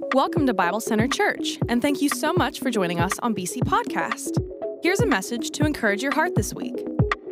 Welcome to Bible Center Church, and thank you so much for joining us on BC Podcast. Here's a message to encourage your heart this week.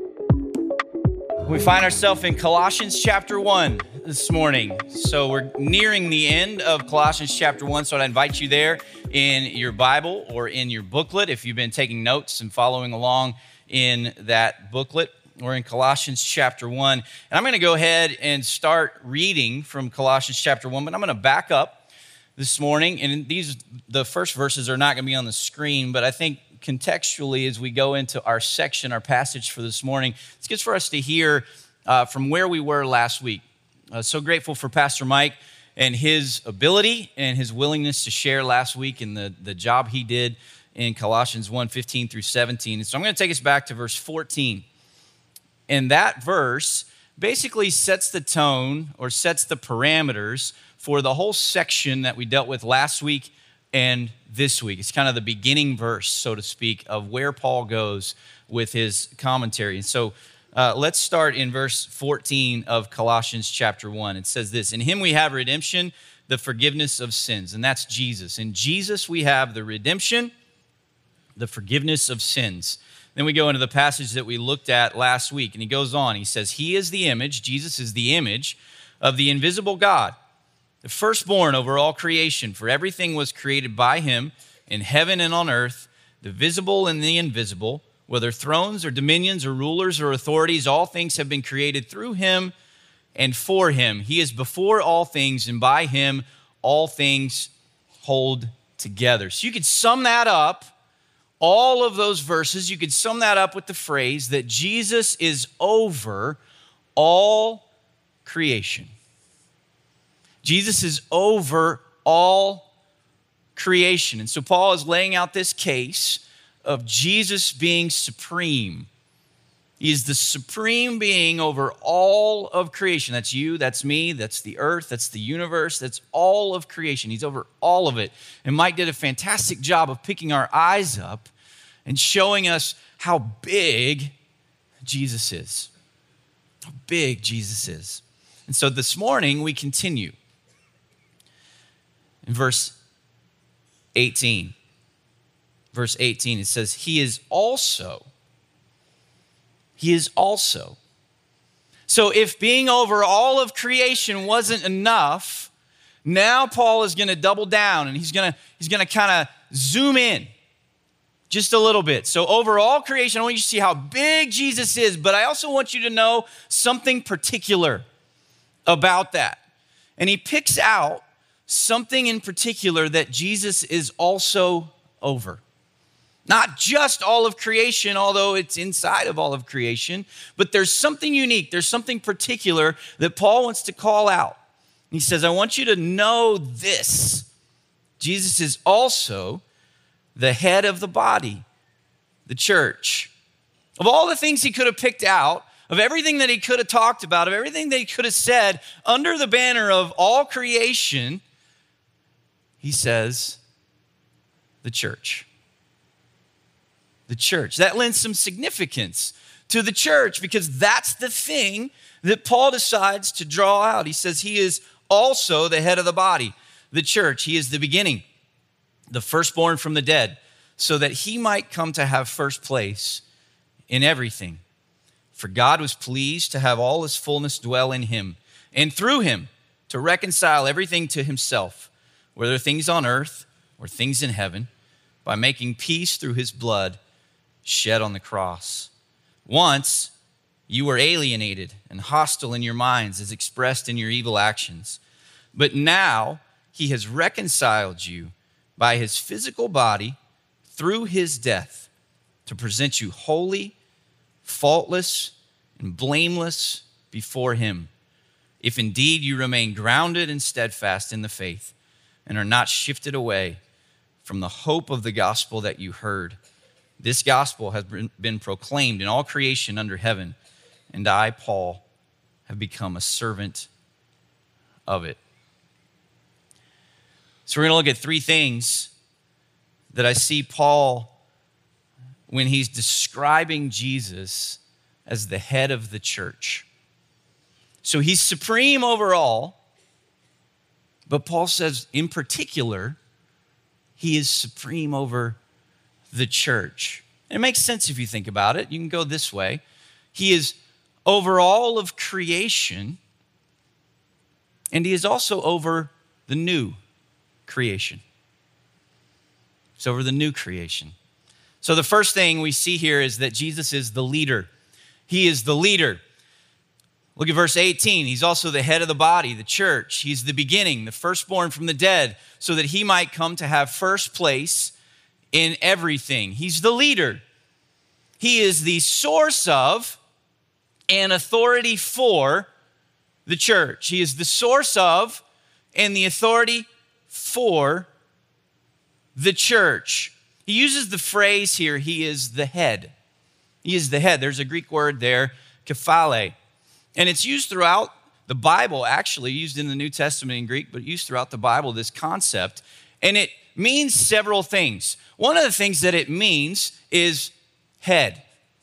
We find ourselves in Colossians chapter 1 this morning. So we're nearing the end of Colossians chapter 1, so I'd invite you there in your Bible or in your booklet if you've been taking notes and following along in that booklet. We're in Colossians chapter 1, and I'm going to go ahead and start reading from Colossians chapter 1, but I'm going to back up this morning, and the first verses are not going to be on the screen, but I think contextually as we go into our section, our passage for this morning, it's good for us to hear from where we were last week. So grateful for Pastor Mike and his ability and his willingness to share last week and the job he did in Colossians 1:15 through 17. So I'm going to take us back to verse 14. And that verse basically sets the tone or sets the parameters for the whole section that we dealt with last week and this week. It's kind of the beginning verse, so to speak, of where Paul goes with his commentary. And so let's start in verse 14 of Colossians chapter 1. It says this: "In him we have redemption, the forgiveness of sins." And that's Jesus. In Jesus we have the redemption, the forgiveness of sins. Then we go into the passage that we looked at last week, and he goes on. He says, "He is the image," Jesus is the image of the invisible God, the firstborn over all creation. For everything was created by him in heaven and on earth, the visible and the invisible, whether thrones or dominions or rulers or authorities, all things have been created through him and for him. He is before all things, and by him all things hold together. So you could sum that up, all of those verses, you could sum that up with the phrase that Jesus is over all creation. Jesus is over all creation. And so Paul is laying out this case of Jesus being supreme. He is the supreme being over all of creation. That's you, that's me, that's the earth, that's the universe, that's all of creation. He's over all of it. And Mike did a fantastic job of picking our eyes up and showing us how big Jesus is. How big Jesus is. And so this morning we continue. In verse 18, it says, He is also. So if being over all of creation wasn't enough, now Paul is going to double down, and he's going to kind of zoom in just a little bit. So over all creation, I want you to see how big Jesus is, but I also want you to know something particular about that. And he picks out something in particular that Jesus is also over. Not just all of creation, although it's inside of all of creation, but there's something unique, there's something particular that Paul wants to call out. He says, I want you to know this. Jesus is also the head of the body, the church. Of all the things he could have picked out, of everything that he could have talked about, of everything that he could have said, under the banner of all creation, he says, the church. The church. That lends some significance to the church because that's the thing that Paul decides to draw out. He says he is also the head of the body, the church. He is the beginning, the firstborn from the dead, so that he might come to have first place in everything. For God was pleased to have all his fullness dwell in him, and through him to reconcile everything to himself, whether things on earth or things in heaven, by making peace through his blood shed on the cross. Once you were alienated and hostile in your minds as expressed in your evil actions, but now he has reconciled you by his physical body through his death to present you holy, faultless, and blameless before him, if indeed you remain grounded and steadfast in the faith and are not shifted away from the hope of the gospel that you heard. This gospel has been proclaimed in all creation under heaven, and I, Paul, have become a servant of it. So we're going to look at three things that I see Paul, when he's describing Jesus as the head of the church. So he's supreme over all, But Paul says, in particular, he is supreme over the church. And it makes sense if you think about it. You can go this way. He is over all of creation, and he is also over the new creation. It's over the new creation. So the first thing we see here is that Jesus is the leader. He is the leader. Look at verse 18. He's also the head of the body, the church. He's the beginning, the firstborn from the dead, so that he might come to have first place in everything. He's the leader. He is the source of and authority for the church. He is the source of and the authority for the church. He uses the phrase here, he is the head. He is the head. There's a Greek word there, kephale. And it's used throughout the Bible, actually used in the New Testament in Greek, but used throughout the Bible, this concept. And it means several things. One of the things that it means is head.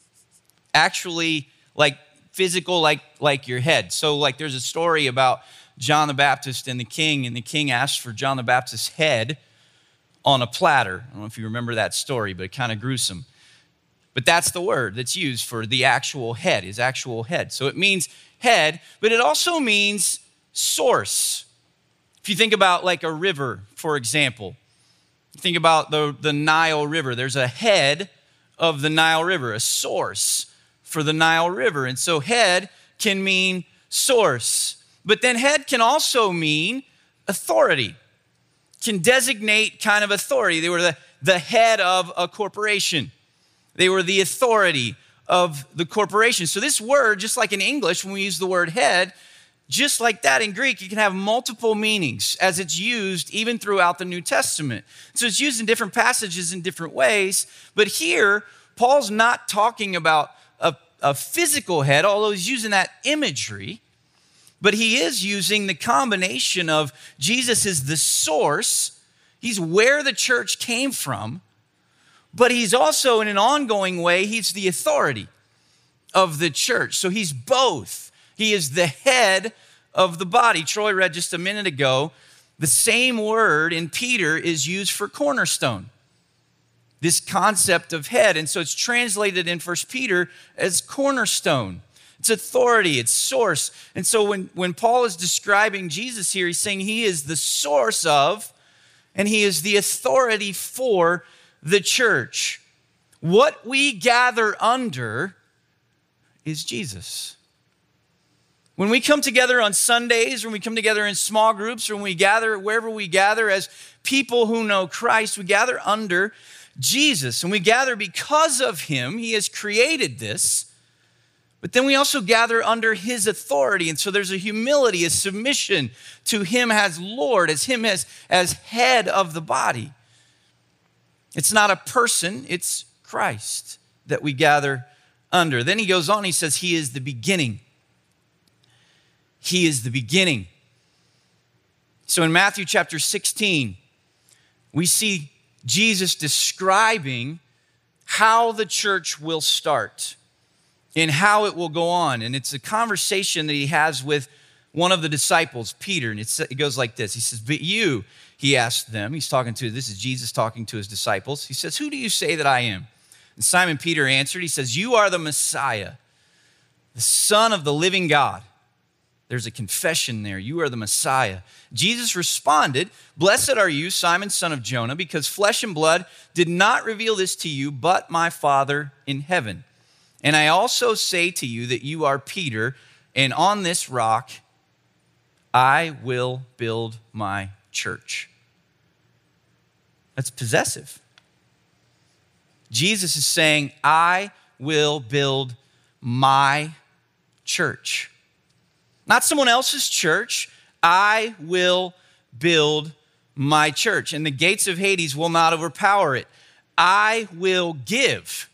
Actually, like physical, like your head. So like there's a story about John the Baptist and the king asked for John the Baptist's head on a platter. I don't know if you remember that story, but it's kind of gruesome. But that's the word that's used for the actual head, his actual head. So it means head, but it also means source. If you think about like a river, for example, think about the Nile River. There's a head of the Nile River, a source for the Nile River. And so head can mean source, but then head can also mean authority, can designate kind of authority. They were the head of a corporation. They were the authority of the corporation. So this word, just like in English, when we use the word head, just like that in Greek, it can have multiple meanings as it's used even throughout the New Testament. So it's used in different passages in different ways. But here, Paul's not talking about a physical head, although he's using that imagery. But he is using the combination of Jesus is the source. He's where the church came from. But he's also, in an ongoing way, he's the authority of the church. So he's both. He is the head of the body. Troy read just a minute ago, the same word in Peter is used for cornerstone. This concept of head. And so it's translated in 1 Peter as cornerstone. It's authority, it's source. And so when Paul is describing Jesus here, he's saying he is the source of, and he is the authority for the church. What we gather under is Jesus. When we come together on Sundays, when we come together in small groups, or when we gather wherever we gather as people who know Christ, we gather under Jesus. And we gather because of him. He has created this. But then we also gather under his authority. And so there's a humility, a submission to him as Lord, as him as head of the body. It's not a person, it's Christ that we gather under. Then he goes on, he says, he is the beginning. He is the beginning. So in Matthew chapter 16, we see Jesus describing how the church will start and how it will go on. And it's a conversation that he has with one of the disciples, Peter. And it goes like this. He says, but you, he asked them, this is Jesus talking to his disciples. He says, who do you say that I am? And Simon Peter answered, he says, you are the Messiah, the Son of the living God. There's a confession there. You are the Messiah. Jesus responded, blessed are you, Simon, son of Jonah, because flesh and blood did not reveal this to you, but my Father in heaven. And I also say to you that you are Peter, and on this rock I will build my church. That's possessive. Jesus is saying, I will build my church. Not someone else's church. I will build my church, and the gates of Hades will not overpower it. I will give.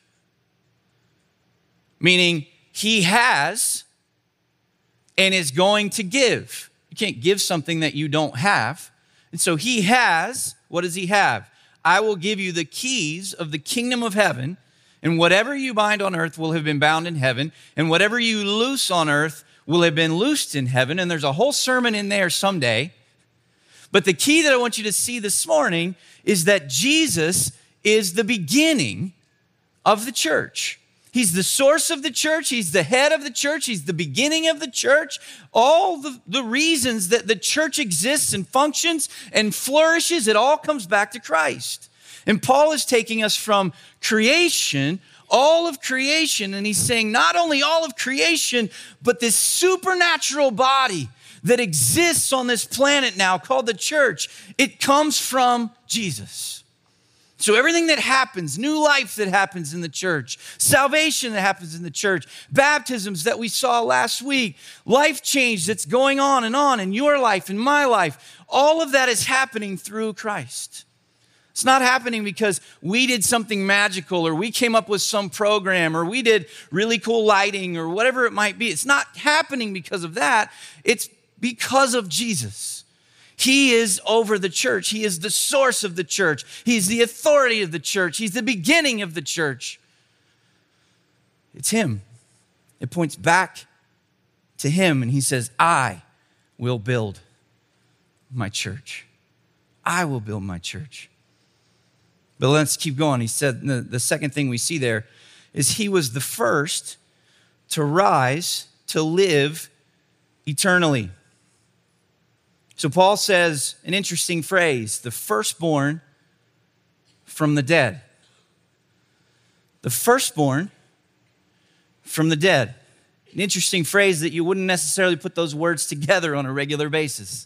Meaning he has and is going to give. You can't give something that you don't have. And so he has, what does he have? I will give you the keys of the kingdom of heaven, and whatever you bind on earth will have been bound in heaven, and whatever you loose on earth will have been loosed in heaven. And there's a whole sermon in there someday. But the key that I want you to see this morning is that Jesus is the beginning of the church. He's the source of the church. He's the head of the church. He's the beginning of the church. All the reasons that the church exists and functions and flourishes, it all comes back to Christ. And Paul is taking us from creation, all of creation, and he's saying not only all of creation, but this supernatural body that exists on this planet now called the church, it comes from Jesus. So everything that happens, new life that happens in the church, salvation that happens in the church, baptisms that we saw last week, life change that's going on in your life, in my life, all of that is happening through Christ. It's not happening because we did something magical or we came up with some program or we did really cool lighting or whatever it might be. It's not happening because of that. It's because of Jesus. He is over the church. He is the source of the church. He's the authority of the church. He's the beginning of the church. It's him. It points back to him, and he says, I will build my church. I will build my church. But let's keep going. He said the second thing we see there is he was the first to rise, to live eternally. So Paul says an interesting phrase, the firstborn from the dead. The firstborn from the dead. An interesting phrase that you wouldn't necessarily put those words together on a regular basis.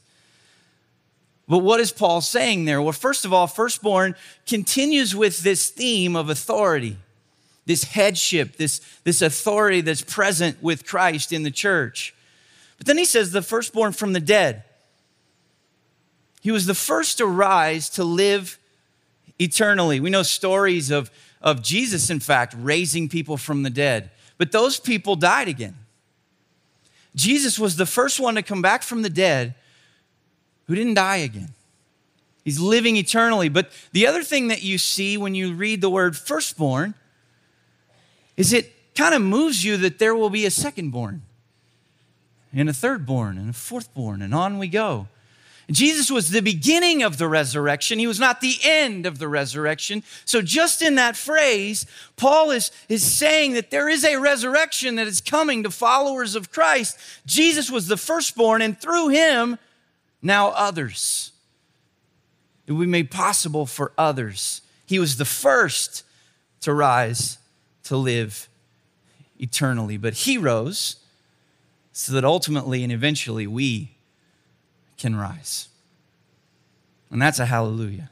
But what is Paul saying there? Well, first of all, firstborn continues with this theme of authority, this headship, this authority that's present with Christ in the church. But then he says the firstborn from the dead. He was the first to rise to live eternally. We know stories of Jesus, in fact, raising people from the dead. But those people died again. Jesus was the first one to come back from the dead who didn't die again. He's living eternally. But the other thing that you see when you read the word firstborn is it kind of moves you that there will be a secondborn and a thirdborn and a fourthborn, and on we go. Jesus was the beginning of the resurrection. He was not the end of the resurrection. So just in that phrase, Paul is saying that there is a resurrection that is coming to followers of Christ. Jesus was the firstborn, and through him, now others. It will be made possible for others. He was the first to rise to live eternally. But he rose so that ultimately and eventually we can rise. And that's a hallelujah.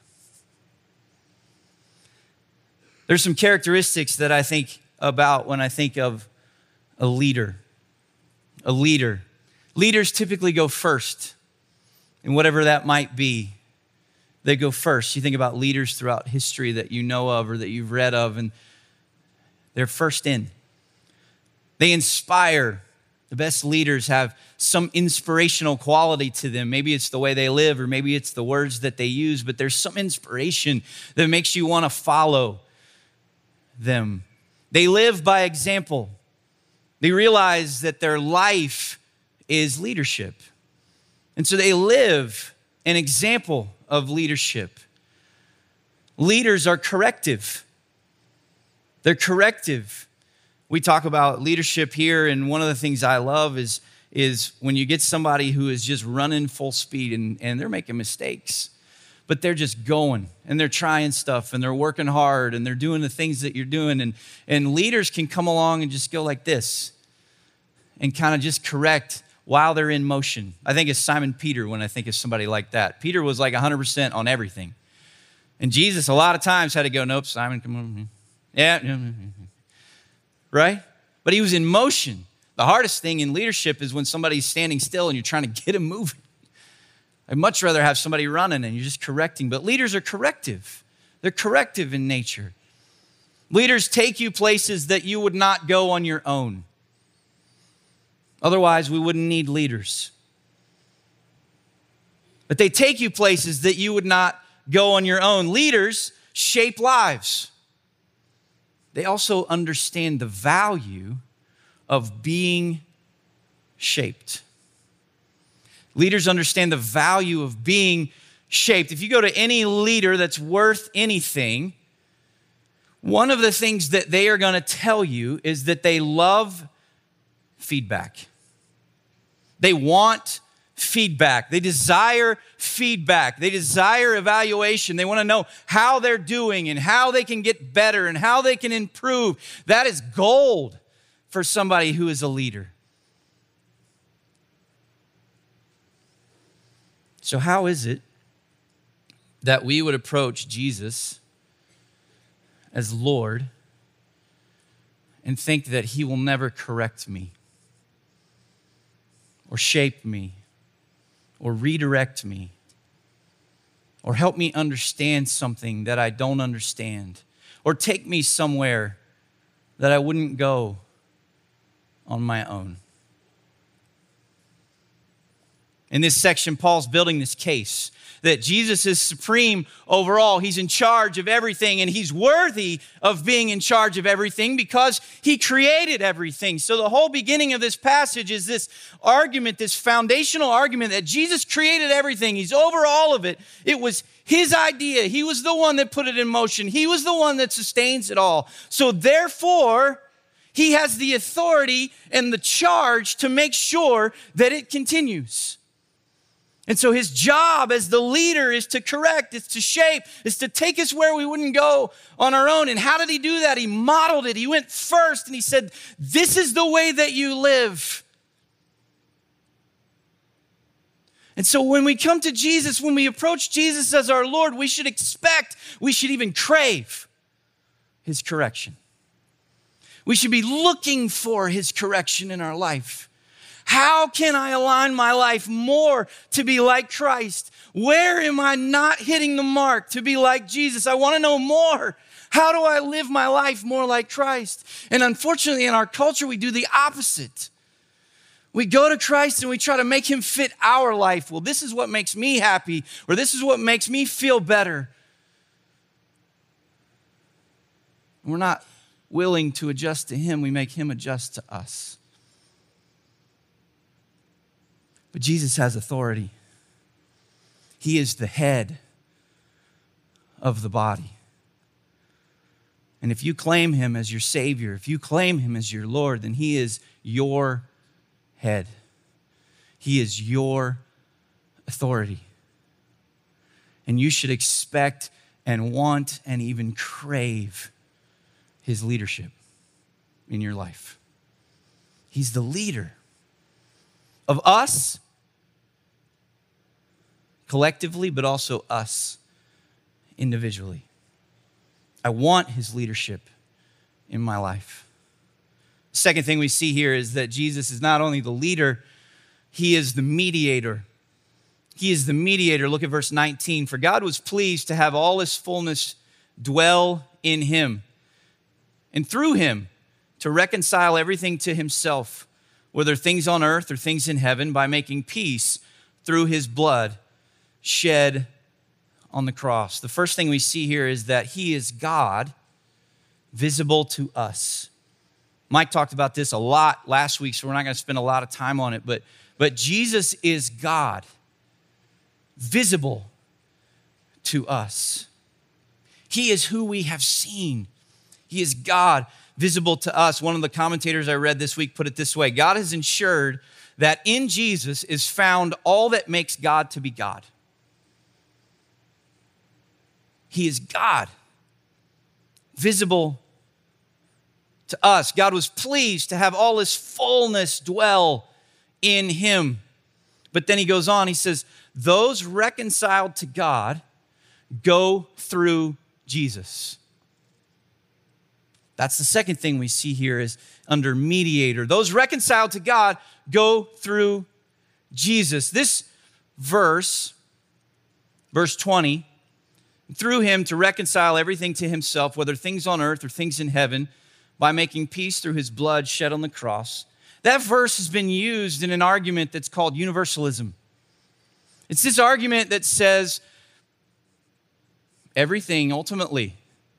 There's some characteristics that I think about when I think of a leader. A leader. Leaders typically go first in whatever that might be. They go first. You think about leaders throughout history that you know of or that you've read of, and they're first in. They inspire. The best leaders have some inspirational quality to them. Maybe it's the way they live, or maybe it's the words that they use, but there's some inspiration that makes you want to follow them. They live by example. They realize that their life is leadership. And so they live an example of leadership. Leaders are corrective. They're corrective. We talk about leadership here, and one of the things I love is when you get somebody who is just running full speed and they're making mistakes, but they're just going and they're trying stuff and they're working hard and they're doing the things that you're doing. And leaders can come along and just go like this and kind of just correct while they're in motion. I think it's Simon Peter when I think of somebody like that. Peter was like 100% on everything. And Jesus a lot of times had to go, nope, Simon, come on. Yeah. Right? But he was in motion. The hardest thing in leadership is when somebody's standing still and you're trying to get him moving. I'd much rather have somebody running and you're just correcting. But leaders are corrective. They're corrective in nature. Leaders take you places that you would not go on your own. Otherwise, we wouldn't need leaders. But they take you places that you would not go on your own. Leaders shape lives. They also understand the value of being shaped. Leaders understand the value of being shaped. If you go to any leader that's worth anything, one of the things that they are going to tell you is that they love feedback. They want feedback. They desire feedback. They desire evaluation. They want to know how they're doing and how they can get better and how they can improve. That is gold for somebody who is a leader. So how is it that we would approach Jesus as Lord and think that he will never correct me or shape me or redirect me or help me understand something that I don't understand or take me somewhere that I wouldn't go on my own? In this section, Paul's building this case that Jesus is supreme over all. He's in charge of everything, and he's worthy of being in charge of everything because he created everything. So the whole beginning of this passage is this argument, this foundational argument that Jesus created everything. He's over all of it. It was his idea. He was the one that put it in motion. He was the one that sustains it all. So therefore, he has the authority and the charge to make sure that it continues. And so his job as the leader is to correct, is to shape, is to take us where we wouldn't go on our own. And how did he do that? He modeled it. He went first and he said, this is the way that you live. And so when we come to Jesus, when we approach Jesus as our Lord, we should expect, we should even crave his correction. We should be looking for his correction in our life. How can I align my life more to be like Christ? Where am I not hitting the mark to be like Jesus? I want to know more. How do I live my life more like Christ? And unfortunately, in our culture, we do the opposite. We go to Christ and we try to make him fit our life. Well, this is what makes me happy, or this is what makes me feel better. We're not willing to adjust to him. We make him adjust to us. But Jesus has authority. He is the head of the body. And if you claim him as your Savior, if you claim him as your Lord, then he is your head. He is your authority. And you should expect and want and even crave his leadership in your life. He's the leader of us collectively, but also us individually. I want his leadership in my life. The second thing we see here is that Jesus is not only the leader, he is the mediator. He is the mediator. Look at verse 19. For God was pleased to have all his fullness dwell in him, and through him to reconcile everything to himself, whether things on earth or things in heaven, by making peace through his blood shed on the cross. The first thing we see here is that he is God, visible to us. Mike talked about this a lot last week, so we're not going to spend a lot of time on it, but Jesus is God, visible to us. He is who we have seen. He is God, visible to us. One of the commentators I read this week put it this way: God has ensured that in Jesus is found all that makes God to be God. He is God, visible to us. God was pleased to have all his fullness dwell in him. But then he goes on, he says, those reconciled to God go through Jesus. That's the second thing we see here is under mediator. Those reconciled to God go through Jesus. This verse 20, through him to reconcile everything to himself, whether things on earth or things in heaven, by making peace through his blood shed on the cross. That verse has been used in an argument that's called universalism. It's this argument that says everything ultimately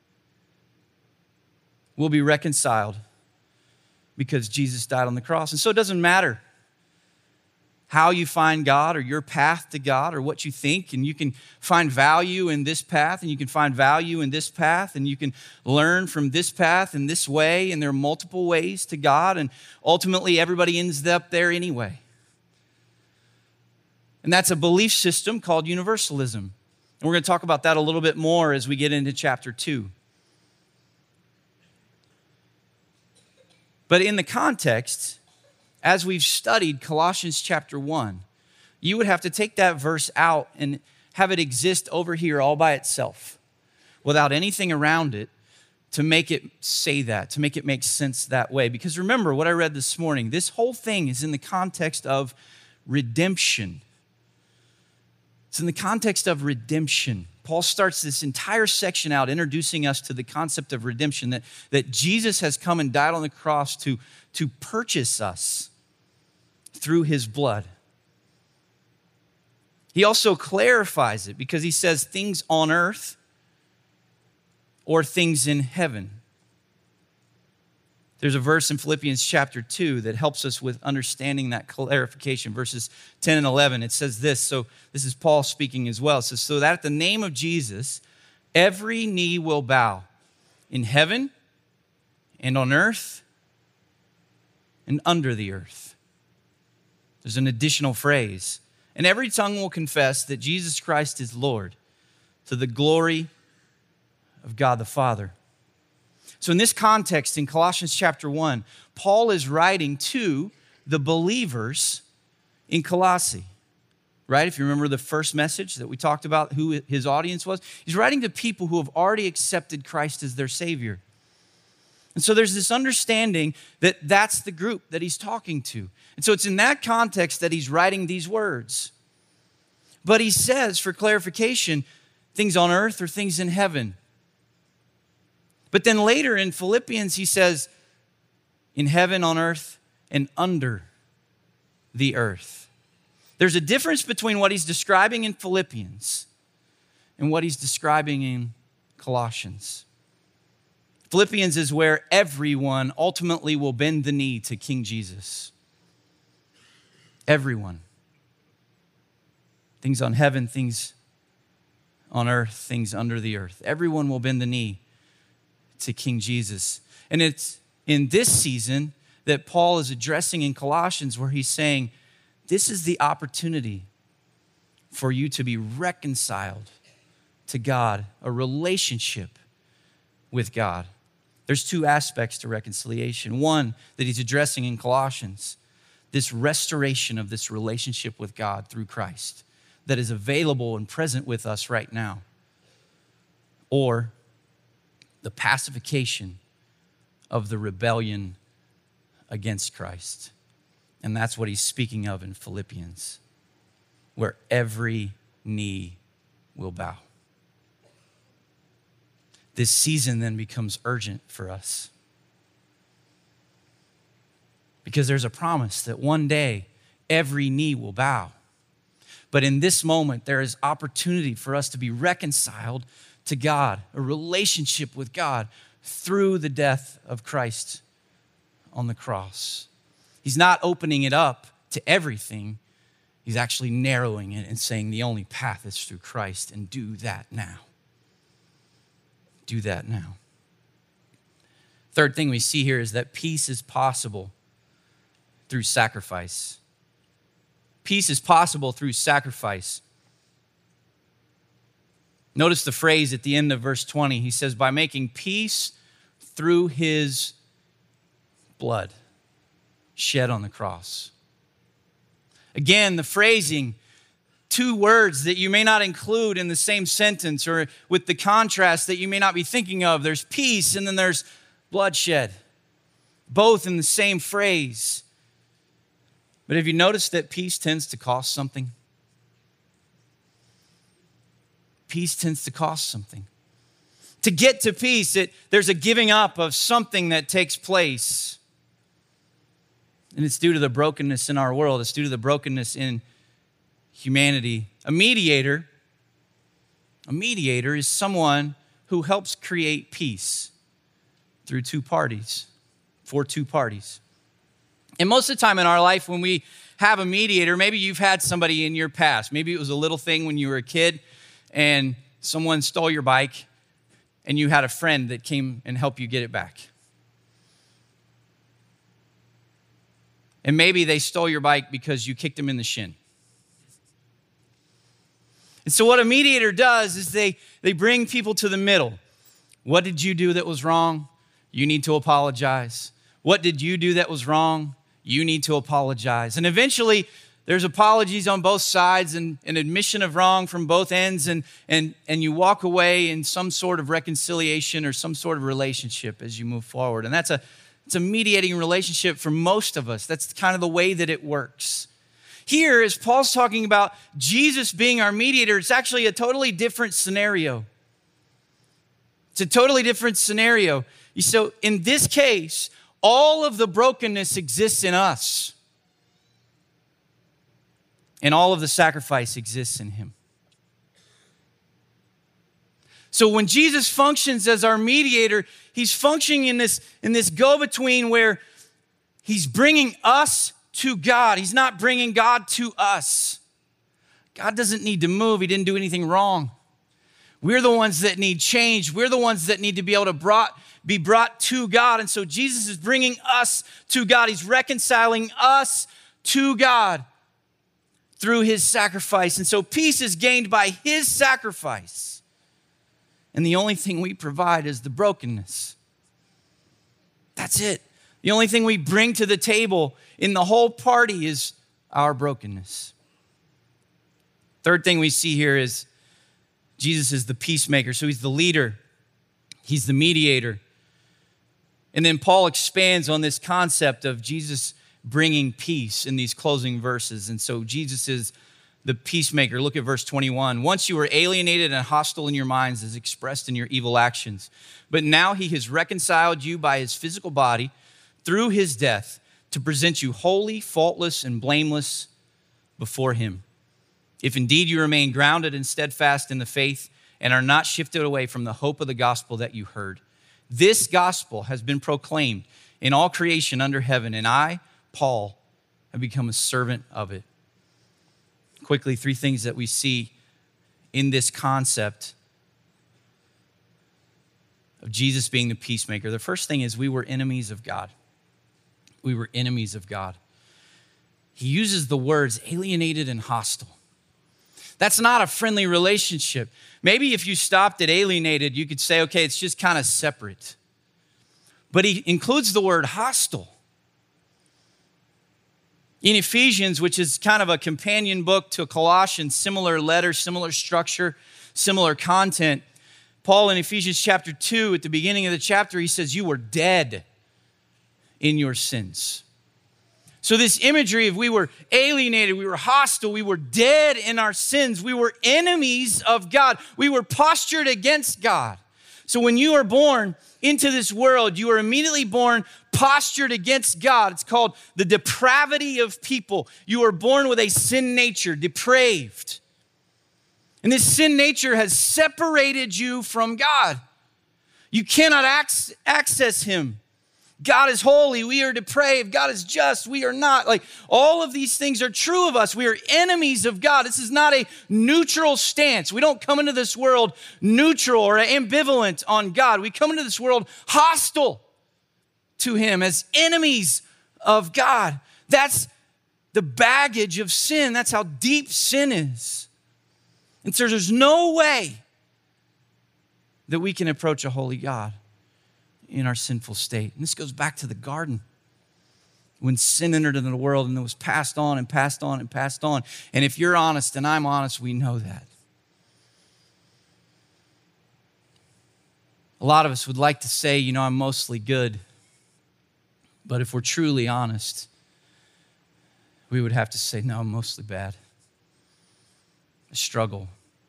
will be reconciled because Jesus died on the cross. And so it doesn't matter how you find God or your path to God or what you think. And you can find value in this path and you can find value in this path and you can learn from this path and this way. And there are multiple ways to God. And ultimately, everybody ends up there anyway. And that's a belief system called universalism. And we're going to talk about that a little bit more as we get into chapter 2. But in the context, as we've studied Colossians chapter 1, you would have to take that verse out and have it exist over here all by itself without anything around it to make it say that, to make it make sense that way. Because remember what I read this morning, this whole thing is in the context of redemption. It's in the context of redemption. Paul starts this entire section out introducing us to the concept of redemption, that Jesus has come and died on the cross to purchase us through his blood. He also clarifies it because he says things on earth or things in heaven. There's a verse in Philippians chapter 2 that helps us with understanding that clarification. Verses 10 and 11, it says this. So this is Paul speaking as well. It says, so that at the name of Jesus, every knee will bow in heaven and on earth and under the earth. There's an additional phrase. And every tongue will confess that Jesus Christ is Lord to the glory of God the Father. So in this context, in Colossians chapter 1, Paul is writing to the believers in Colossae, right? If you remember the first message that we talked about, who his audience was, he's writing to people who have already accepted Christ as their Savior. And so there's this understanding that that's the group that he's talking to. And so it's in that context that he's writing these words. But he says, for clarification, things on earth or things in heaven. But then later in Philippians, he says, in heaven, on earth, and under the earth. There's a difference between what he's describing in Philippians and what he's describing in Colossians. Philippians is where everyone ultimately will bend the knee to King Jesus. Everyone. Things on heaven, things on earth, things under the earth. Everyone will bend the knee to King Jesus. And it's in this season that Paul is addressing in Colossians where he's saying, this is the opportunity for you to be reconciled to God, a relationship with God. There's two aspects to reconciliation. One that he's addressing in Colossians, this restoration of this relationship with God through Christ that is available and present with us right now. Or the pacification of the rebellion against Christ. And that's what he's speaking of in Philippians, where every knee will bow. This season then becomes urgent for us because there's a promise that one day every knee will bow. But in this moment, there is opportunity for us to be reconciled to God, a relationship with God through the death of Christ on the cross. He's not opening it up to everything. He's actually narrowing it and saying the only path is through Christ, and do that now. Do that now. Third thing we see here is that peace is possible through sacrifice. Peace is possible through sacrifice. Notice the phrase at the end of verse 20. He says, by making peace through his blood shed on the cross. Again, the phrasing, two words that you may not include in the same sentence or with the contrast that you may not be thinking of. There's peace and then there's bloodshed, both in the same phrase. But have you noticed that peace tends to cost something? Peace tends to cost something. To get to peace, there's a giving up of something that takes place. And it's due to the brokenness in our world. It's due to the brokenness in humanity. A mediator is someone who helps create peace through two parties, for two parties. And most of the time in our life, when we have a mediator, maybe you've had somebody in your past. Maybe it was a little thing when you were a kid and someone stole your bike and you had a friend that came and helped you get it back. And maybe they stole your bike because you kicked them in the shin. And so what a mediator does is they bring people to the middle. What did you do that was wrong? You need to apologize. What did you do that was wrong? You need to apologize. And eventually, there's apologies on both sides and an admission of wrong from both ends, and you walk away in some sort of reconciliation or some sort of relationship as you move forward. And it's a mediating relationship for most of us. That's kind of the way that it works. Here, as Paul's talking about Jesus being our mediator, it's actually a totally different scenario. It's a totally different scenario. So in this case, all of the brokenness exists in us. And all of the sacrifice exists in him. So when Jesus functions as our mediator, he's functioning in this go-between where he's bringing us to God. He's not bringing God to us. God doesn't need to move. He didn't do anything wrong. We're the ones that need change. We're the ones that need to be able to be brought to God. And so Jesus is bringing us to God. He's reconciling us to God through his sacrifice. And so peace is gained by his sacrifice. And the only thing we provide is the brokenness. That's it. The only thing we bring to the table in the whole party is our brokenness. Third thing we see here is Jesus is the peacemaker. So he's the leader. He's the mediator. And then Paul expands on this concept of Jesus bringing peace in these closing verses. And so Jesus is the peacemaker. Look at verse 21. Once you were alienated and hostile in your minds as expressed in your evil actions, but now he has reconciled you by his physical body through his death to present you holy, faultless, and blameless before him. If indeed you remain grounded and steadfast in the faith and are not shifted away from the hope of the gospel that you heard. This gospel has been proclaimed in all creation under heaven, and I, Paul, have become a servant of it. Quickly, three things that we see in this concept of Jesus being the peacemaker. The first thing is we were enemies of God. We were enemies of God. He uses the words alienated and hostile. That's not a friendly relationship. Maybe if you stopped at alienated, you could say, okay, it's just kind of separate. But he includes the word hostile. In Ephesians, which is kind of a companion book to Colossians, similar letter, similar structure, similar content, Paul in Ephesians chapter 2, at the beginning of the chapter, he says, you were dead in your sins. So this imagery of we were alienated, we were hostile, we were dead in our sins, we were enemies of God, we were postured against God. So when you are born into this world, you are immediately born postured against God. It's called the depravity of people. You are born with a sin nature, depraved. And this sin nature has separated you from God. You cannot access him. God is holy, we are depraved. God is just, we are not. Like, all of these things are true of us. We are enemies of God. This is not a neutral stance. We don't come into this world neutral or ambivalent on God. We come into this world hostile to him as enemies of God. That's the baggage of sin. That's how deep sin is. And so there's no way that we can approach a holy God in our sinful state. And this goes back to the garden when sin entered into the world and it was passed on and passed on and passed on. And if you're honest and I'm honest, we know that. A lot of us would like to say, you know, I'm mostly good. But if we're truly honest, we would have to say, no, I'm mostly bad. I struggle.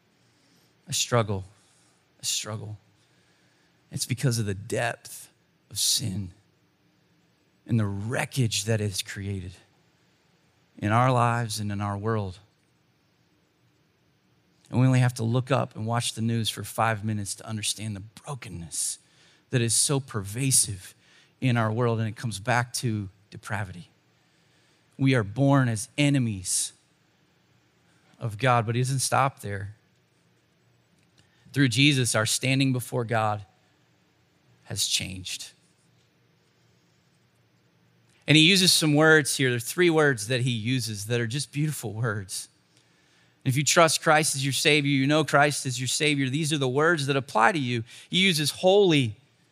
It's because of the depth of sin and the wreckage that it has created in our lives and in our world. And we only have to look up and watch the news for 5 minutes to understand the brokenness that is so pervasive in our world, and it comes back to depravity. We are born as enemies of God, but he doesn't stop there. Through Jesus, our standing before God has changed. And he uses some words here. There are 3 words that he uses that are just beautiful words. If you trust Christ as your Savior, you know Christ as your Savior, these are the words that apply to you. He uses holy,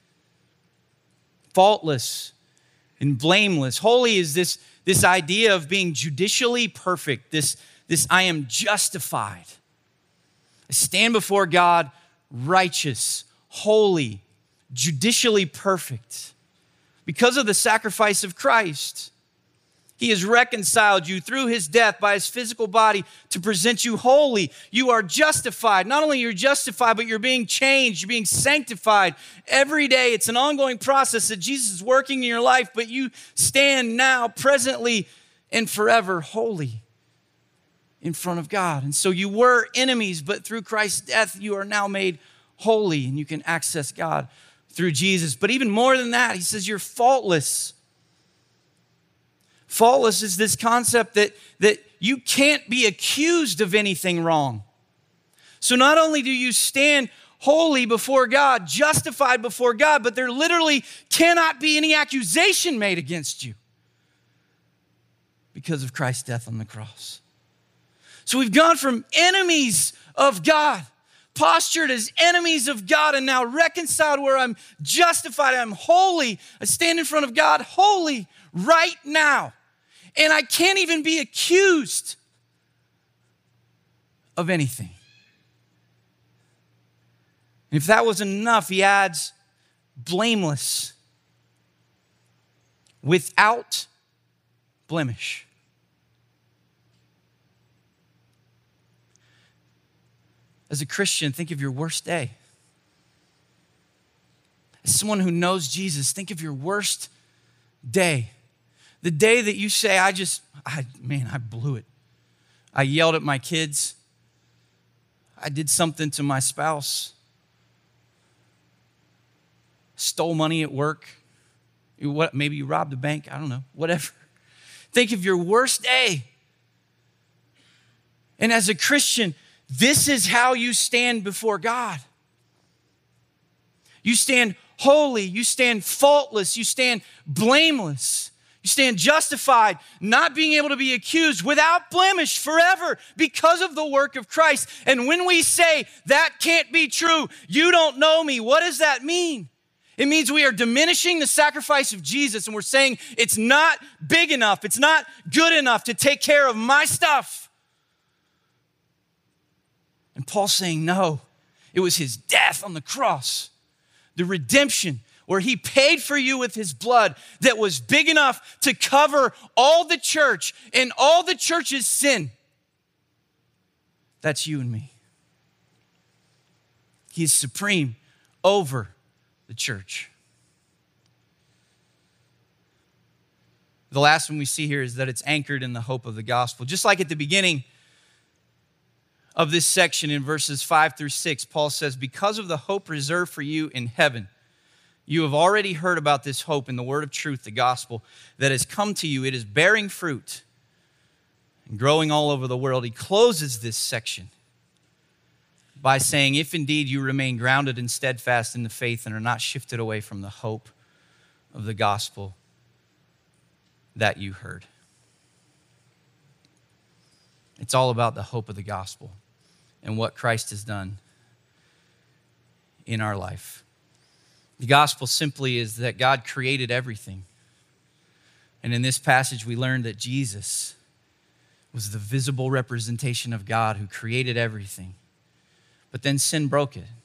faultless, and blameless. Holy is this idea of being judicially perfect, this I am justified. I stand before God righteous, holy, judicially perfect. Because of the sacrifice of Christ, he has reconciled you through his death by his physical body to present you holy. You are justified. Not only are you justified, but you're being changed. You're being sanctified every day. It's an ongoing process that Jesus is working in your life, but you stand now, presently, and forever holy in front of God. And so you were enemies, but through Christ's death, you are now made holy, and you can access God through Jesus. But even more than that, he says you're faultless. Faultless is this concept that you can't be accused of anything wrong. So not only do you stand holy before God, justified before God, but there literally cannot be any accusation made against you because of Christ's death on the cross. So we've gone from enemies of God, postured as enemies of God, and now reconciled where I'm justified, I'm holy. I stand in front of God holy right now. And I can't even be accused of anything. And if that wasn't enough, he adds blameless, without blemish. As a Christian, think of your worst day. As someone who knows Jesus, think of your worst day. The day that you say, I blew it. I yelled at my kids. I did something to my spouse. Stole money at work. Maybe you robbed a bank. I don't know. Whatever. Think of your worst day. And as a Christian, this is how you stand before God. You stand holy. You stand faultless. You stand blameless. You stand justified, not being able to be accused, without blemish forever because of the work of Christ. And when we say that can't be true, you don't know me, what does that mean? It means we are diminishing the sacrifice of Jesus, and we're saying it's not big enough, it's not good enough to take care of my stuff. And Paul's saying, no, it was his death on the cross, the redemption, where he paid for you with his blood, that was big enough to cover all the church and all the church's sin. That's you and me. He is supreme over the church. The last one we see here is that it's anchored in the hope of the gospel. Just like at the beginning of this section in verses 5-6, Paul says, because of the hope reserved for you in heaven, you have already heard about this hope in the word of truth, the gospel, that has come to you. It is bearing fruit and growing all over the world. He closes this section by saying, if indeed you remain grounded and steadfast in the faith and are not shifted away from the hope of the gospel that you heard. It's all about the hope of the gospel and what Christ has done in our life. The gospel simply is that God created everything. And in this passage, we learned that Jesus was the visible representation of God who created everything. But then sin broke it,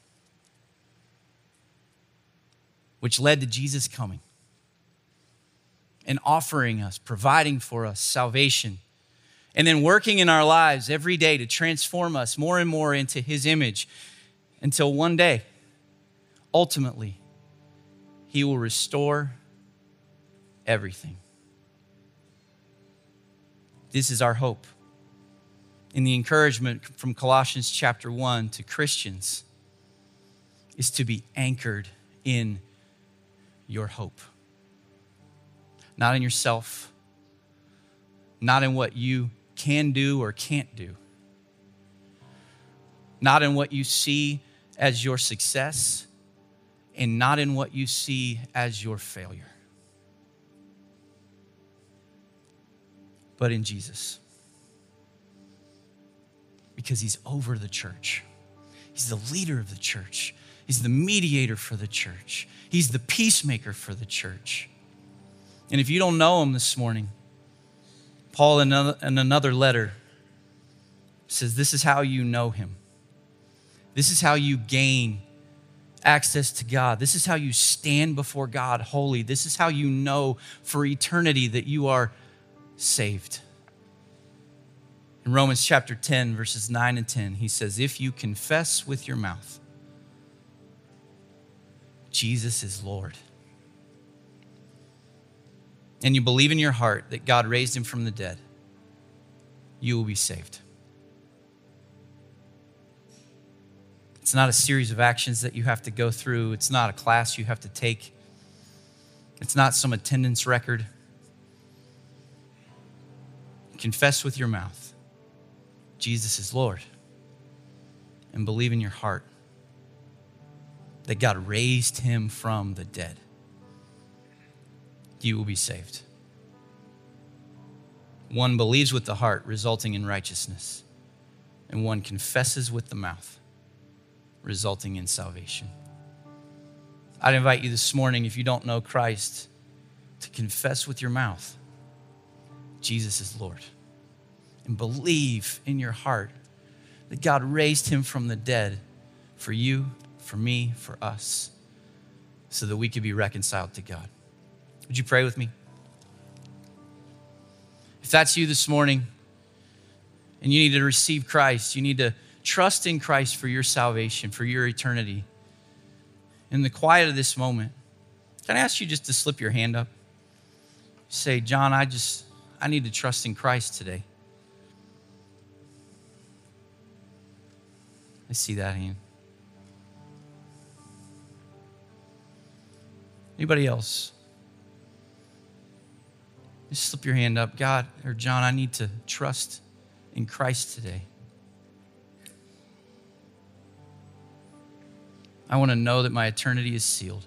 which led to Jesus coming and offering us, providing for us salvation, and then working in our lives every day to transform us more and more into his image until one day, ultimately, he will restore everything. This is our hope. And the encouragement from Colossians chapter 1 to Christians is to be anchored in your hope. Not in yourself, not in what you can do or can't do, not in what you see as your success, and not in what you see as your failure, but in Jesus. Because he's over the church. He's the leader of the church. He's the mediator for the church. He's the peacemaker for the church. And if you don't know him this morning, Paul in another letter says this is how you know him. This is how you gain access to God. This is how you stand before God holy. This is how you know for eternity that you are saved. In Romans chapter 10, verses 9 and 10, he says, if you confess with your mouth, Jesus is Lord, and you believe in your heart that God raised him from the dead, you will be saved. It's not a series of actions that you have to go through. It's not a class you have to take. It's not some attendance record. Confess with your mouth, Jesus is Lord, and believe in your heart that God raised him from the dead. You will be saved. One believes with the heart, resulting in righteousness, and one confesses with the mouth, resulting in salvation. I'd invite you this morning, if you don't know Christ, to confess with your mouth, Jesus is Lord, and believe in your heart that God raised him from the dead for you, for me, for us, so that we could be reconciled to God. Would you pray with me? If that's you this morning and you need to receive Christ, you need to trust in Christ for your salvation, for your eternity, in the quiet of this moment, can I ask you just to slip your hand up? Say, John, I need to trust in Christ today. I see that hand. Anybody else? Just slip your hand up. God, or John, I need to trust in Christ today. I want to know that my eternity is sealed.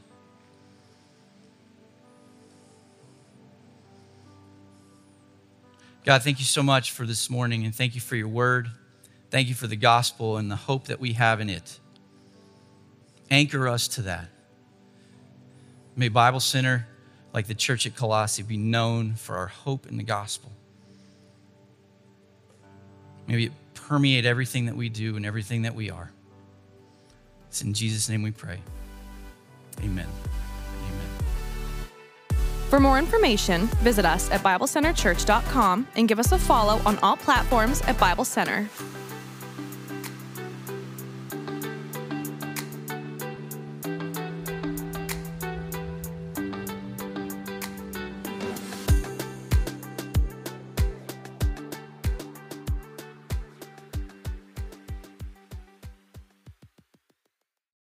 God, thank you so much for this morning, and thank you for your word. Thank you for the gospel and the hope that we have in it. Anchor us to that. May Bible Center, like the church at Colossae, be known for our hope in the gospel. May it permeate everything that we do and everything that we are. It's in Jesus' name we pray. Amen. Amen. For more information, visit us at BibleCenterChurch.com and give us a follow on all platforms at Bible Center.